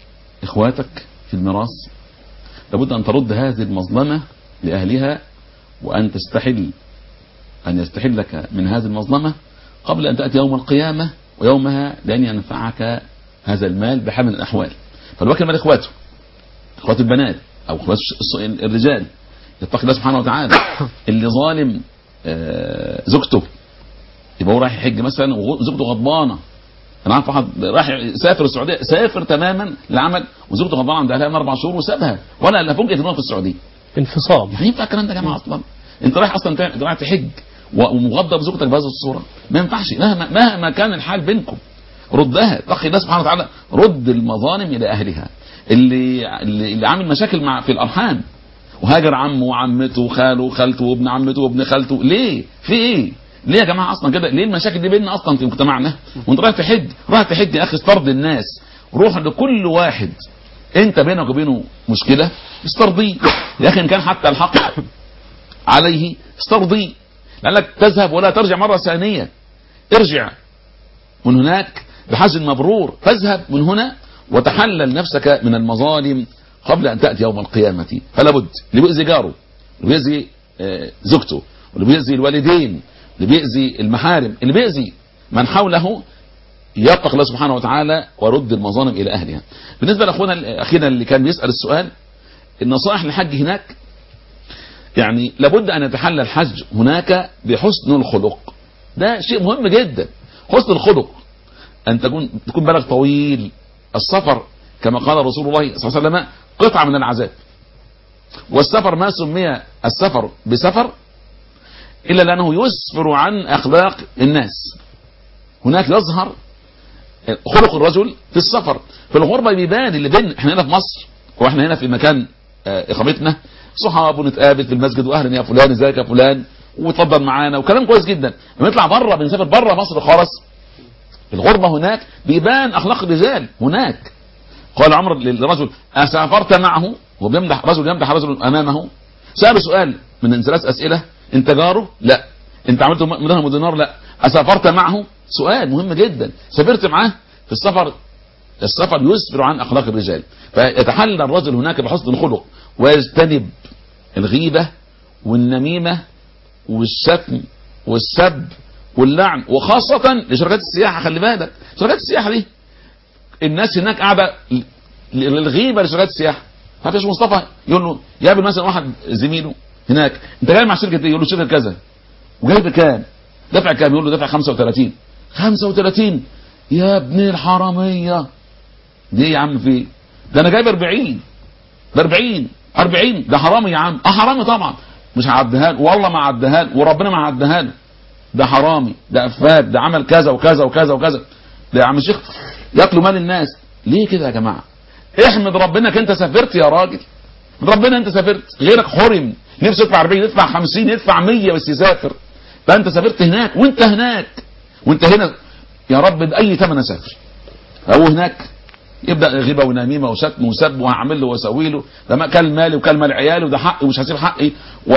إخواتك في الميراث لابد أن ترد هذه المظلمة لأهلها، وأن تستحل أن يستحل لك من هذه المظلمة قبل أن تأتي يوم القيامة، ويومها لأن ينفعك هذا المال بحال من الأحوال. فالواكل مال إخواته، إخوات البنات أو إخوات الرجال، يتقي الله سبحانه وتعالى. اللي ظالم زوجته، يبقى هو رايح يحج مثلا وزوجته غضبانه. انا عارف واحد رايح سافر السعوديه، سافر تماما لعمل وزوجته غضبانه عند اهلها من اربع شهور وسابها، ولا لا فوجئت في السعوديه. انفصام. يعني ينفع الكلام ده يا جماعه؟ اصلا انت رايح اصلا رايح تحج ومغضب زوجتك بهذه الصوره، ما ينفعش. مهما مهما كان الحال بينكم ردها، اتقي الله سبحانه وتعالى. رد المظالم الى اهلها. اللي اللي عامل مشاكل مع في الارحام وهاجر عمه وعمته وخاله وخالته وابن عمته وابن خالته، ليه؟ في ايه؟ ليه يا جماعه اصلا كده؟ ليه المشاكل دي بيننا اصلا في مجتمعنا؟ وانت رايح تحج، رايح تحج يا اخي استرض الناس. روح لكل واحد انت بينك وبينه مشكله استرضيه يا اخي، ان كان حتى الحق عليه استرضيه، لانك تذهب ولا ترجع مره ثانيه. ارجع من هناك بحج مبرور، فاذهب من هنا وتحلل نفسك من المظالم قبل ان تاتي يوم القيامه. فلا بد. اللي بيؤذي جاره، اللي بيؤذي زوجته، واللي بيؤذي الوالدين، اللي بيؤذي المحارم، اللي بيؤذي من حوله، يتقي الله سبحانه وتعالى ورد المظالم الى اهلها. بالنسبه لاخونا اخينا اللي كان بيسال السؤال، النصائح للحج هناك، يعني لابد ان يتحلى الحج هناك بحسن الخلق. ده شيء مهم جدا. حسن الخلق ان تكون تكون بالك طويل. السفر كما قال رسول الله صلى الله عليه وسلم قطعه من العذاب. والسفر ما سمي السفر بسفر إلا لأنه يسفر عن أخلاق الناس. هناك يظهر خلق الرجل في السفر. في الغربة بيبان اللي بين. احنا هنا في مصر واحنا هنا في مكان إقامتنا صحاب ونتقابل في المسجد، وأهلا يا فلان ازيك يا فلان وتفضل معانا وكلام كويس جدا. لما نطلع بره بنسافر بره مصر خالص، الغربة هناك بيبان أخلاق الرجال. هناك قال عمر للرجل أسافرت معه، وبيمدح رجل يمدح رجل أمامه، سأله سؤال من ثلاث أسئلة: انت جاره؟ لا. انت عملت درهم ودينار؟ لا. اسافرت معه؟ سؤال مهم جدا. سافرت معاه؟ في السفر السفر يسفر عن اخلاق الرجال. فيتحلى الرجل هناك بحسن الخلق، ويجتنب الغيبه والنميمة والشتم والسب واللعن، وخاصة لشركات السياحة. خلي بالك شركات السياحة دي الناس هناك قاعدة للغيبة لشركات السياحة. ما فيش مصطفى يقول له يقابل مثلا واحد زميله هناك، انت جاي مع شركة ايه؟ يقول له شركة كذا. وجاي بكام؟ دفع كام؟ يقول له دفع خمسة وثلاثين. خمسة وثلاثين يا ابن الحرامية دي يا عم؟ في ده انا جايب أربعين ب أربعين أربعين. ده حرامي يا عم. اه حرامي طبعا، مش هعديها له والله، ما هعديها له وربنا ما هعديها له. ده حرامي، ده افاك، ده عمل كذا وكذا وكذا وكذا. ده يا عم شيخ ياكلوا مال الناس ليه كده يا جماعه؟ احمد ربنا انك انت سافرت يا راجل، ربنا انت سافرت، غيرك حرم، نفسه يدفع أربعين يدفع خمسين يدفع مية بس يسافر. فانت سافرت هناك وانت هناك وانت هنا يا رب باي ثمن اسافر. هو هناك يبدا غيبه ونميمه وشتم وسب وهعمل له واسوي له، ده ما كل مالي وكل مال عيالي وده حقي ومش هسيب حقي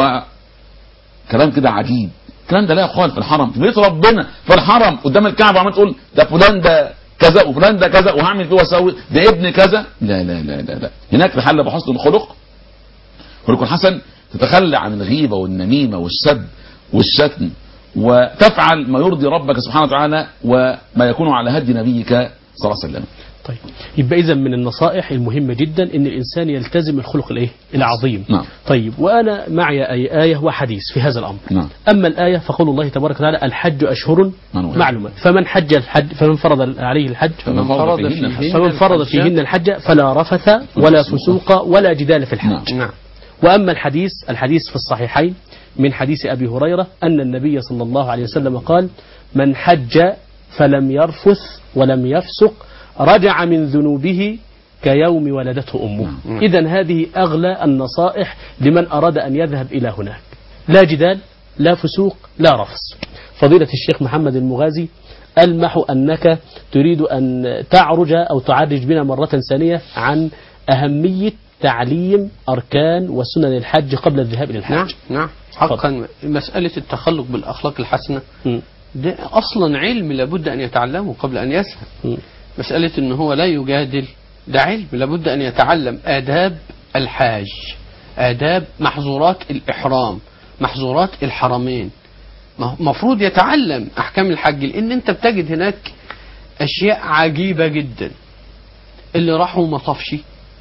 وكلام كده عجيب. الكلام ده لا يقال في الحرم، في بيت ربنا في الحرم قدام الكعبه عمال تقول ده فلان ده كذا وفلان ده كذا وهعمل فيه واسوي، ده ابن كذا. لا لا لا لا لا. هناك تحلى بحسن الخلق خلق الحسن، تتخلى عن الغيبه والنميمه والسب والشتم، وتفعل ما يرضي ربك سبحانه وتعالى وما يكون على هدي نبيك صلى الله عليه وسلم. طيب يبقى إذا من النصائح المهمة جدا ان الانسان يلتزم الخلق الايه العظيم. نعم. طيب وانا معي اي آية وحديث في هذا الامر. نعم. اما الآية فقول الله تبارك وتعالى الحج اشهر معلومات، فمن حج الحج فمن فرض عليه الحج فمن فرض فيهن فمن فرض فيهن الحج فلا رفث ولا فسوق ولا جدال في الحج. نعم. واما الحديث الحديث في الصحيحين من حديث ابي هريرة ان النبي صلى الله عليه وسلم قال من حج فلم يرفث ولم يفسق رجع من ذنوبه كيوم ولدته أمه. إذن هذه أغلى النصائح لمن أراد أن يذهب إلى هناك، لا جدال لا فسوق لا رفث. فضيلة الشيخ محمد المغازي، ألمح أنك تريد أن تعرج أو تعرج بنا مرة ثانية عن أهمية تعليم أركان وسنن الحج قبل الذهاب إلى الحج. نعم نعم حقا. مسألة التخلق بالأخلاق الحسنة م. ده أصلا علم لابد أن يتعلمه قبل أن يذهب. م. مسألة أنه هو لا يجادل ده علم لابد أن يتعلم آداب الحاج، آداب محظورات الإحرام، محظورات الحرمين، مفروض يتعلم أحكام الحج. لأن أنت بتجد هناك أشياء عجيبة جدا، اللي راحوا ما طفش،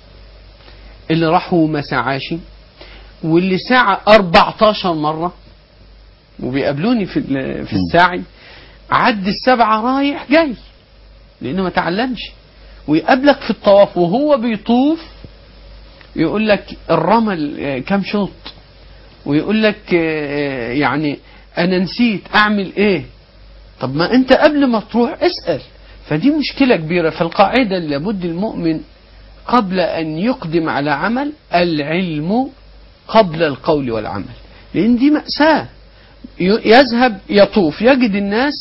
اللي راحوا ما سعاش، واللي سعى أربعتاشر مرة وبيقابلوني في في الساعي عد السبعة رايح جاي لأنه ما تعلمش. ويقابلك في الطواف وهو بيطوف يقول لك الرمل كم شوط، ويقول لك يعني أنا نسيت أعمل إيه. طب ما أنت قبل ما تروح اسأل. فدي مشكلة كبيرة. فالقاعدة اللي لابد المؤمن قبل أن يقدم على عمل العلم قبل القول والعمل، لأن دي مأساة. يذهب يطوف يجد الناس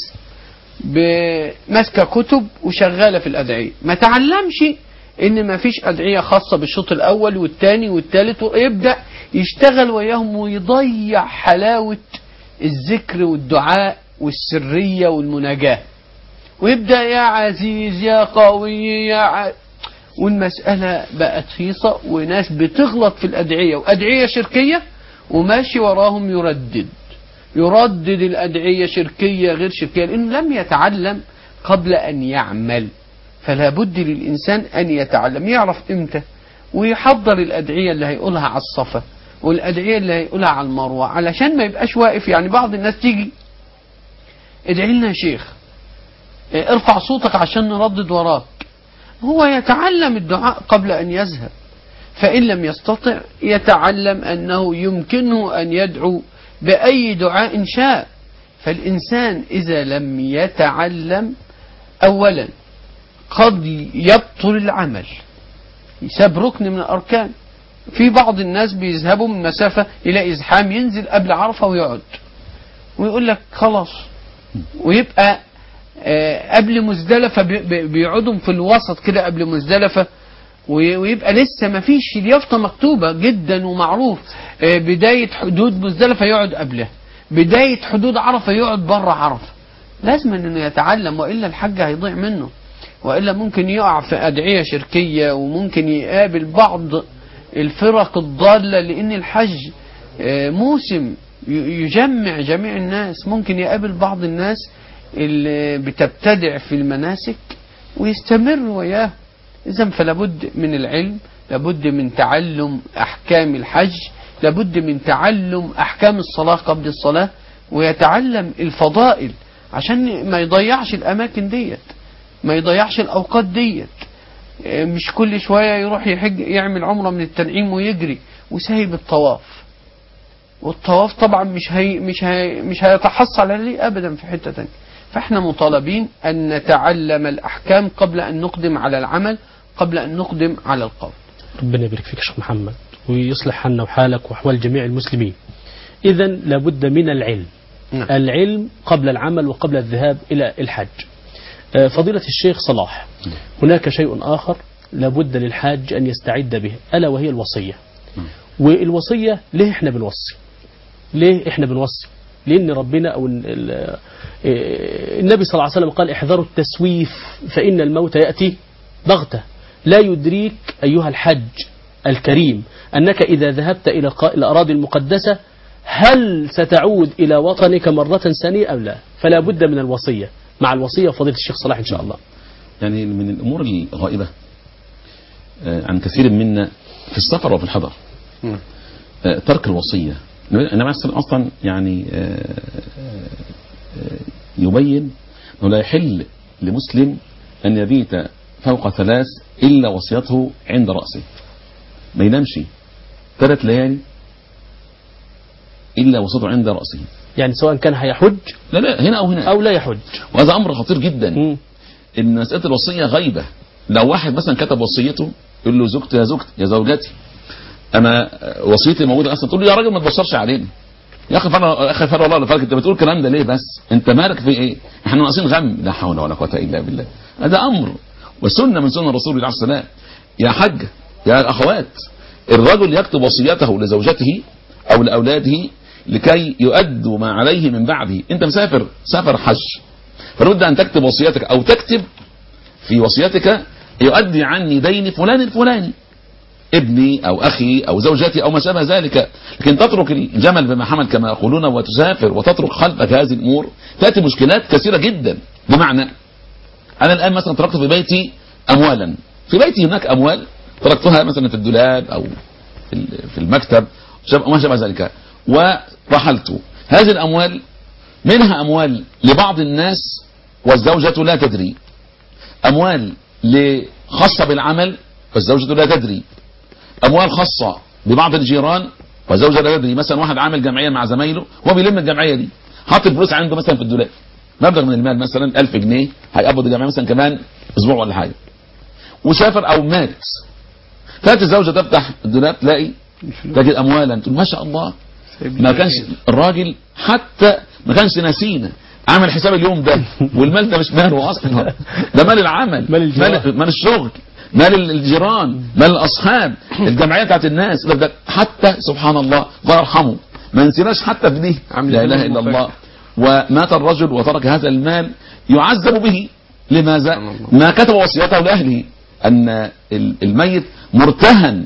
بمسكة كتب وشغالة في الأدعية، ما تعلمش إن ما فيش أدعية خاصة بالشوط الأول والثاني والثالث، ويبدأ يشتغل وياهم ويضيع حلاوة الذكر والدعاء والسرية والمناجاة، ويبدأ يا عزيز يا قوي يا ع... والمسألة بقت خيصة، وناس بتغلط في الأدعية وأدعية شركية وماشي وراهم يردد يردد الأدعية شركية غير شركية، لأنه لم يتعلم قبل أن يعمل. فلا بد للإنسان أن يتعلم، يعرف إمتى ويحضر الأدعية اللي هيقولها على الصفا والأدعية اللي هيقولها على المروة، علشان ما يبقاش واقف. يعني بعض الناس تيجي ادعي لنا يا شيخ، ارفع صوتك عشان نردد وراك. هو يتعلم الدعاء قبل أن يذهب، فإن لم يستطع يتعلم أنه يمكنه أن يدعو بأي دعاء شاء. فالإنسان إذا لم يتعلم أولا قد يبطل العمل، يساب ركن من الأركان. في بعض الناس بيذهبوا من مسافة إلى إزحام ينزل قبل عرفة ويقعد ويقول لك خلاص، ويبقى قبل مزدلفة بيقعدوا في الوسط كده قبل مزدلفة، ويبقى لسه ما فيش اليافطة مكتوبة جدا ومعروف بداية حدود مزدلفة يقعد قبلها، بداية حدود عرفة يقعد بره عرفة. لازم انه يتعلم، وإلا الحج هيضيع منه، وإلا ممكن يقع في أدعية شركية، وممكن يقابل بعض الفرق الضالة، لأن الحج موسم يجمع جميع الناس. ممكن يقابل بعض الناس اللي بتبتدع في المناسك ويستمر وياه. إذن فلابد من العلم، لابد من تعلم أحكام الحج، لابد من تعلم أحكام الصلاة قبل الصلاة، ويتعلم الفضائل عشان ما يضيعش الأماكن ديت، ما يضيعش الأوقات ديت. مش كل شوية يروح يحج يعمل عمرة من التنعيم ويجري وسايب الطواف. والطواف طبعا مش هي مش هي مش هيتحصل عليه أبدا في حتة تانية. فاحنا مطالبين أن نتعلم الأحكام قبل أن نقدم على العمل، قبل أن نقدم على القول. ربنا يبارك فيك شيخ محمد ويصلح حالنا وحالك وأحوال جميع المسلمين. إذا لابد من العلم. نعم. العلم قبل العمل وقبل الذهاب إلى الحج. فضيلة الشيخ صلاح، هناك شيء آخر لابد للحاج أن يستعد به، ألا وهي الوصية. والوصية ليه إحنا بنوصي؟ ليه إحنا بنوصي؟ لأن ربنا أو النبي صلى الله عليه وسلم قال احذروا التسويف فإن الموت يأتي بغتة. لا يدريك أيها الحج الكريم أنك إذا ذهبت إلى الأراضي المقدسة هل ستعود إلى وطنك مرة ثانية أم لا؟ فلا بد من الوصية. مع الوصية فضيلة الشيخ صلاح إن شاء الله. يعني من الأمور الغائبة عن كثير منا في السفر وفي الحضر ترك الوصية. أنا أصلا يعني يبين أنه لا يحل لمسلم أن يبيت فوق ثلاث إلا وصيته عند رأسه. ما ينامش ثلاث ليالي إلا وصيته عند رأسه. يعني سواء كان هيحج لا لا هنا أو هنا أو لا يحج. وهذا أمر خطير جدا. م. إن مسألة الوصية غيبة. لو واحد مثلا كتب وصيته يقول له زوجتي يا زوجتي يا زوجتي أنا وصيتي موجودة أصلا، تقول له يا راجل ما تبصرش علينا يا أخي فرق يا أخي فرق والله لا فرق. أنت بتقول الكلام ده ليه بس؟ أنت مالك في إيه؟ إحنا ناقصين غم. لا حول ولا قوة إلا بالله. هذا أمر وسنة من سنة الرسول عليه الصلاة والسلام. يا حج يا أخوات، الرجل يكتب وصيته لزوجته أو لأولاده لكي يؤدوا ما عليه من بعده. أنت مسافر سافر حج، فلابد أن تكتب وصيتك أو تكتب في وصيتك يؤدي عني دين فلان الفلاني، ابني أو أخي أو زوجتي أو ما شابه ذلك. لكن تترك الجمل بما حمل كما يقولون وتسافر وتترك خلفك هذه الأمور تأتي مشكلات كثيرة جدا. بمعنى أنا الآن مثلا تركت في بيتي أموالا، في بيتي هناك أموال تركتها مثلا في الدولاب أو في المكتب وما شابه ذلك، ورحلت. هذه الأموال منها أموال لبعض الناس والزوجة لا تدري، أموال خاصة بالعمل والزوجة لا تدري، أموال خاصة ببعض الجيران والزوجة لا تدري. مثلا واحد عامل جمعية مع زمايله هو بيلم الجمعية دي، حاطط الفلوس عنده مثلا في الدولاب مبلغ من المال مثلا ألف جنيه، هيقبض الجمعية مثلا كمان أسبوع ولا حاجة، وسافر أو مات. فات الزوجة تفتح الدولاب تلاقي تجد أموالا، تقول ما شاء الله. ما كانش الراجل حتى ما كانش ناسينا عمل حساب اليوم ده، والمال ده مش ماله أصلا، ده مال العمل، مال, مال, مال الشغل، مال الجيران، مال الأصحاب، الجمعية بتاعت الناس. حتى سبحان الله الله يرحمه ما نسيناش حتى في دي، لا إله إلا الله. ومات الرجل وترك هذا المال يعذب به. لماذا؟ ما كتب وصيته لأهله أن الميت مرتهن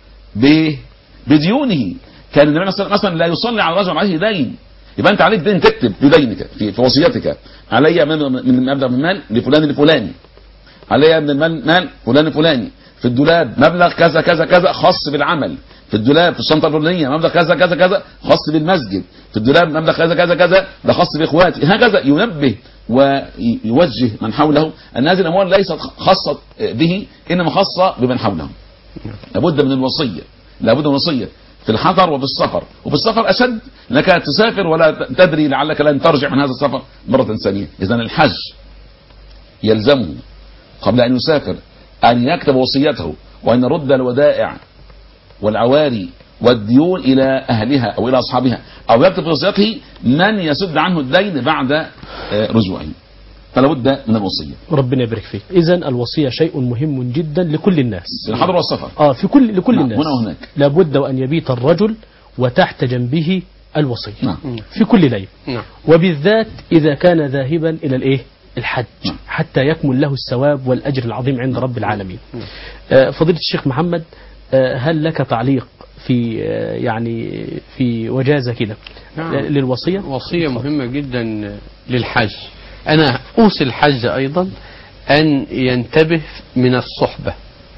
بديونه. كان النبي مثلا لا يصلي على رجل عليه دين، يبقى انت عليك دين تكتب في دينك في, في وصيتك علي من من مبلغ من المال لفلان الفلاني، علي من المال مال فلان الفلاني، في الدولاب مبلغ كذا كذا كذا خاص بالعمل، في الدولاب في الشنطه الفلانيه مبلغ كذا كذا كذا خاص بالمسجد، في الدولاب مبلغ كذا كذا كذا ده خاص باخواتي. هكذا ينبه ويوجه من حوله ان هذه الاموال ليست خاصه به انما خاصه بمن حوله. لابد من الوصيه، لابد من الوصيه في الحضر وفي السفر. وفي السفر أشد، لك تسافر ولا تدري لعلك لن ترجع من هذا السفر مرة ثانية. إذن الحج يلزمه قبل أن يسافر أن يكتب وصيته وأن يرد الودائع والعواري والديون إلى أهلها أو إلى أصحابها، أو يكتب في وصيته من يسد عنه الدين بعد رجوعه. فلا بد من الوصية. ربنا يبارك فيك. إذن الوصية شيء مهم جدا لكل الناس في الحضر والسفر. آه في كل لكل نعم. الناس هنا وهناك. لابد وأن يبيت الرجل وتحت جنبه الوصية. نعم. في كل ليلة. نعم. وبالذات إذا كان ذاهبا إلى الإيه الحج، نعم. حتى يكمل له الثواب والأجر العظيم عند رب العالمين. آه فضيلة الشيخ محمد، هل لك تعليق في يعني في وجازة كده نعم. للوصية؟ وصية مهمة جدا للحج. أنا أوصي الحج أيضا أن ينتبه من الصحبة،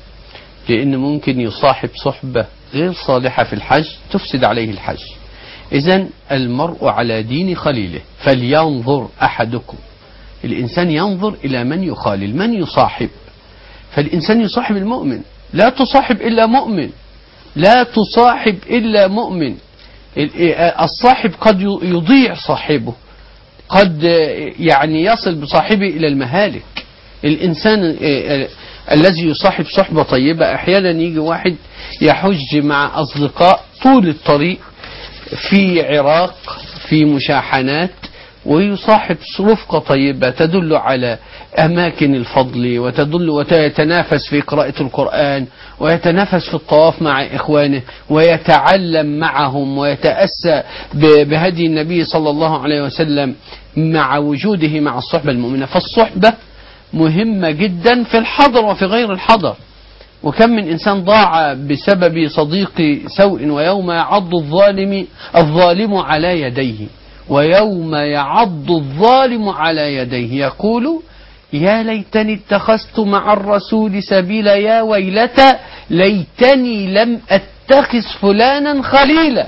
لأن ممكن يصاحب صحبة غير صالحة في الحج تفسد عليه الحج. إذن المرء على دين خليله، فلينظر أحدكم. الإنسان ينظر إلى من يخالل، من يصاحب. فالإنسان يصاحب المؤمن، لا تصاحب إلا مؤمن، لا تصاحب إلا مؤمن. الصاحب قد يضيع صاحبه، قد يعني يصل بصاحبه إلى المهالك. الإنسان الذي يصاحب صحبة طيبة، أحيانا يجي واحد يحج مع أصدقاء طول الطريق في عراق في مشاحنات، ويصاحب رفقة طيبة تدل على أماكن الفضل، وتدل ويتنافس في قراءة القرآن، ويتنافس في الطواف مع إخوانه، ويتعلم معهم، ويتأسى بهدي النبي صلى الله عليه وسلم مع وجوده مع الصحبة المؤمنة. فالصحبة مهمة جدا في الحضر وفي غير الحضر. وكم من إنسان ضاع بسبب صديق سوء، ويوم يعض الظالم الظالم على يديه، ويوم يعض الظالم على يديه يقول يا ليتني اتخذت مع الرسول سبيلا، يا ويلتى ليتني لم أتخذ فلانا خليلا،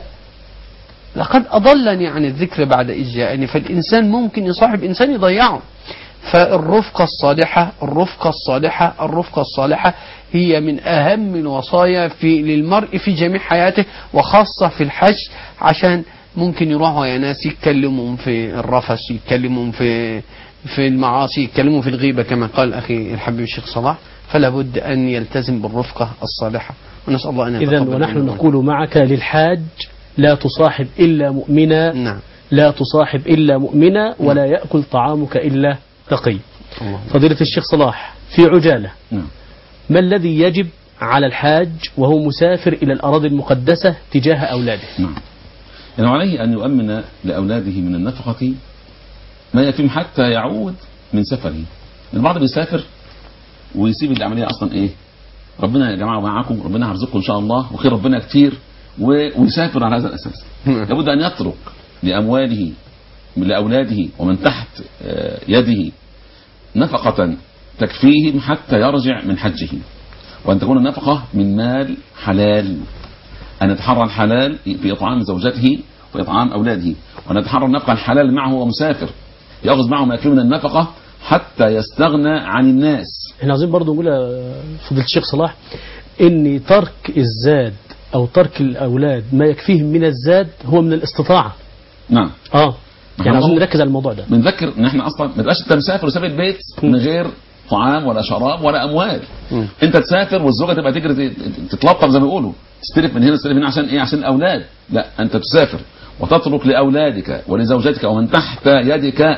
لقد أضلني عن الذكر بعد إذ جاءني. فالإنسان ممكن يصاحب إنسان يضيعه. فالرفقة الصالحة الرفقة الصالحة الرفقة الصالحة هي من أهم الوصايا في للمرء في جميع حياته، وخاصة في الحج، عشان ممكن يروحوا يا ناس يتكلموا في الرفث، يتكلموا في في المعاصي، يتكلموا في الغيبة كما قال أخي الحبيب الشيخ صلاح. فلا بد أن يلتزم بالرفقة الصالحة، ونسأل الله أن يتقبل. إذن ونحن نقول معك للحاج لا تصاحب إلا مؤمنا. نعم. لا تصاحب إلا مؤمنا، ولا يأكل طعامك إلا تقي. فضيلة الشيخ صلاح، في عجالة، نعم. ما الذي يجب على الحاج وهو مسافر إلى الأراضي المقدسة تجاه أولاده؟ نعم. يعني عليه أن يؤمن لأولاده من النفقة ما يتم حتى يعود من سفره. البعض بيسافر ويسيب العملية أصلا إيه، ربنا يا جماعة معاكم، ربنا يرزقكم إن شاء الله وخير ربنا كتير، ويسافر على هذا الأساس. لابد أن يترك لأمواله لأولاده ومن تحت يده نفقة تكفيهم حتى يرجع من حجه، وأن تكون النفقة من مال حلال، أن يتحرى الحلال في إطعام زوجته وإطعام أولاده، وأن يتحرى النفقة الحلال معه ومسافر، يأخذ معه ما يكفي من النفقة حتى يستغنى عن الناس. احنا عايزين برضو نقول فضيلة الشيخ صلاح ان ترك الزاد او ترك الاولاد ما يكفيهم من الزاد هو من الاستطاعة. نعم. اه يعني عايزين نركز على الموضوع ده. بنذكر ان احنا اصلا ما تبقاش انت مسافر وساب البيت من غير طعام ولا شراب ولا اموال. م. انت تسافر والزوجه تبقى تجري تتلطف زي ما بيقولوا، تستلف من هنا تستلف من هنا عشان ايه؟ عشان الاولاد. لا، انت تسافر وتترك لاولادك ولزوجتك ومن تحت يدك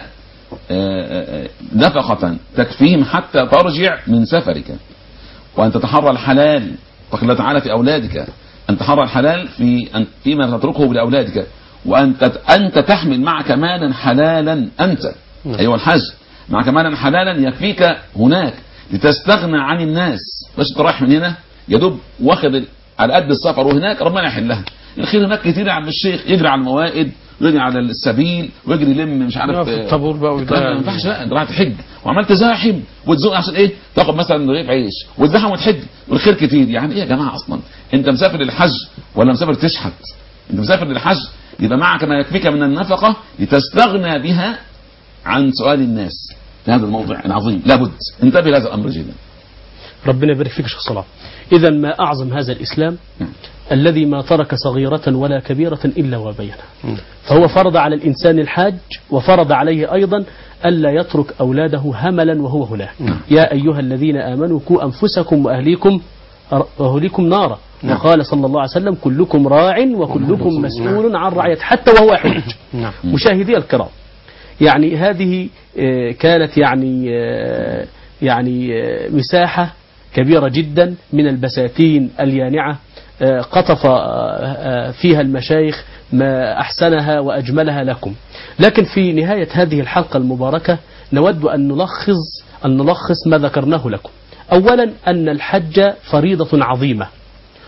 نفقة تكفيهم حتى ترجع من سفرك، وأن تتحرى الحلال. قال الله تعالى في أولادك أن تحرى الحلال في أن فيما تتركه لأولادك، وأن أنت تحمل معك مالا حلالا أنت أيها الحج، معك مالا حلالا يكفيك هناك لتستغنى عن الناس. بس انت رايح من هنا يدوب واخد على قد السفر، وهناك ربنا يحلها. الخير هناك كتير يا عم الشيخ، يجري على الموائد ويجري على السبيل ويجري يلم مش عارف الطابور بقى. ما ينفعش بقى، انت رايح تحج وعمال تزاحم وتزوق عشان ايه؟ تاخد مثلا رغيف عيش وتزاحم وتحج والخير كتير. يعني ايه يا جماعه؟ اصلا انت مسافر للحج ولا مسافر تشحت؟ انت مسافر للحج يبقى معك ما يكفيك من النفقه لتستغنى بها عن سؤال الناس في هذا الموضوع العظيم. لابد انتبه لهذا الامر جدا. ربنا يبارك فيك يا شيخ صلاح. اذا ما اعظم هذا الاسلام م. الذي ما ترك صغيرة ولا كبيرة إلا وبينها. فهو فرض على الإنسان الحاج، وفرض عليه أيضا ألا يترك أولاده هملا وهو هناك. يا أيها الذين آمنوا قوا أنفسكم وأهليكم وأهليكم نارا، وقال صلى الله عليه وسلم كلكم راع وكلكم مسؤول عن رعيته، حتى وهو يحج. مشاهدي الكرام، يعني هذه كانت يعني يعني مساحة كبيرة جدا من البساتين اليانعة قطف فيها المشايخ ما أحسنها وأجملها لكم. لكن في نهاية هذه الحلقة المباركة نود أن نلخص أن نلخص ما ذكرناه لكم. أولا أن الحج فريضة عظيمة،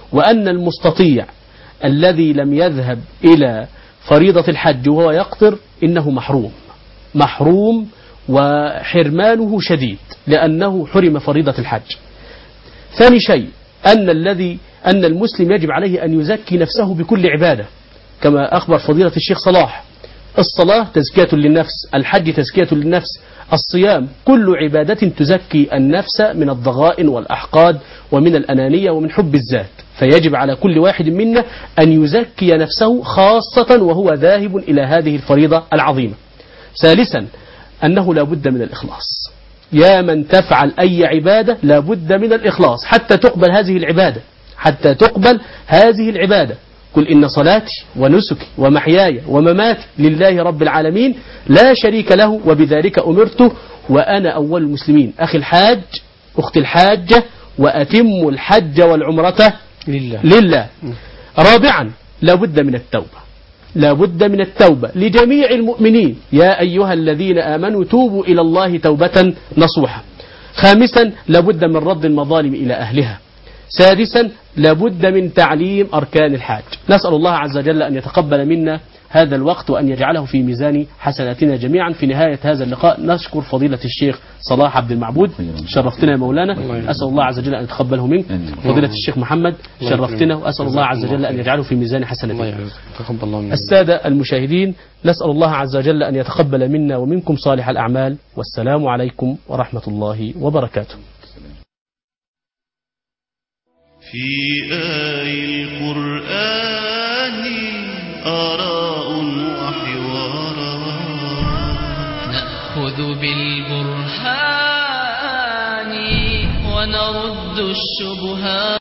وأن المستطيع الذي لم يذهب إلى فريضة الحج وهو يقطر إنه محروم محروم وحرمانه شديد لأنه حرم فريضة الحج. ثاني شيء أن الذي أن المسلم يجب عليه أن يزكي نفسه بكل عبادة كما أخبر فضيلة الشيخ صلاح. الصلاة تزكية للنفس، الحج تزكية للنفس، الصيام كل عبادة تزكي النفس من الضغائن والأحقاد ومن الأنانية ومن حب الذات، فيجب على كل واحد منا أن يزكي نفسه خاصة وهو ذاهب إلى هذه الفريضة العظيمة. ثالثا أنه لا بد من الإخلاص. يا من تفعل أي عبادة لا بد من الإخلاص حتى تقبل هذه العبادة حتى تقبل هذه العبادة. قل إن صلاتي ونسكي ومحياي ومماتي لله رب العالمين لا شريك له وبذلك أمرت وأنا أول المسلمين. أخي الحاج أختي الحاجة وأتم الحج والعمرة لله, لله. رابعا لا بد من التوبة لا بد من التوبة لجميع المؤمنين. يا أيها الذين آمنوا توبوا إلى الله توبة نصوحا. خامسا لا بد من رد المظالم إلى أهلها. سادسا لابد من تعليم أركان الحاج. نسأل الله عز وجل أن يتقبل منا هذا الوقت وأن يجعله في ميزان حسناتنا جميعا. في نهاية هذا اللقاء نشكر فضيلة الشيخ صلاح عبد المعبود، شرفتنا يا مولانا، أسأل الله عز وجل أن يتقبله منك. فضيلة الشيخ محمد شرفتنا وأسأل الله عز وجل أن يجعله في ميزان حسناتنا. السادة المشاهدين نسأل الله عز وجل أن يتقبل منا ومنكم صالح الأعمال، والسلام عليكم ورحمة الله وبركاته. في آي القرآن آراء وحوارات نأخذ بالبرهان ونرد الشبهات.